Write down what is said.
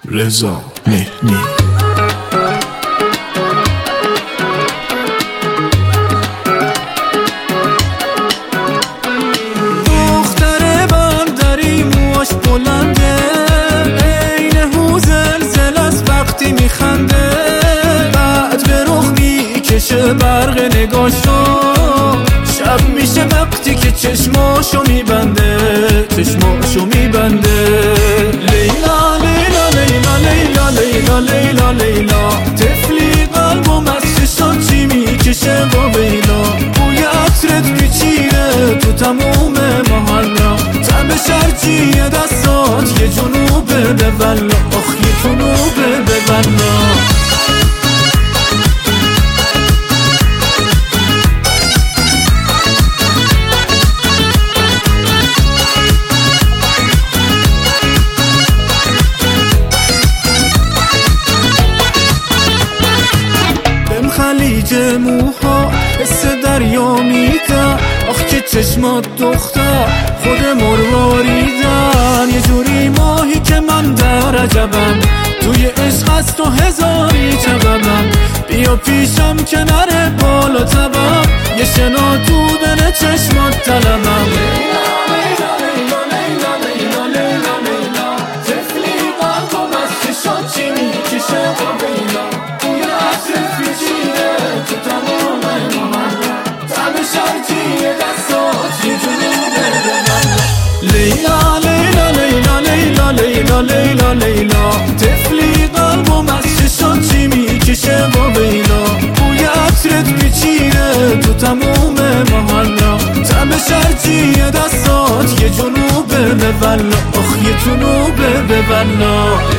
رضا مهنی. دختر بندری موهاش بلنده، عین هو زلزل از وقتی میخنده، بعد به رخ میکشه برق نگاشو، شب میشه وقتی که چشماشو میبنده، چشماشو میبنده. لیلا لیلا لیلا لیلا لیلا لیلا لیلا، طفلی قلبم از چشات چی میکشه با بیلا، بوی عطرت پیچیده تو تموم محلا، تب شرجی دستات یه جنوبه به بلا، آخ یه جنوبه به بلا. خلیج موها حس دریا میدن، آخ که چشمات دختر خود مرواریدن، یه جوری ماهی که من در عجبم، توی عشق از تو هزاری چقبم، بیا پیشم که نره بالا تبم، یه شنا تو دل چشمات طلبم. لیلا لیلا لیلا لیلا لیلا لیلا لیلا، طفلی قلبم از چشات چی میکشه با بیلا، بوی عطرت پیچیده تو تموم محلا، تب شرجی دستات یه جنوبه به بلا، آخ یه جنوبه به بلا.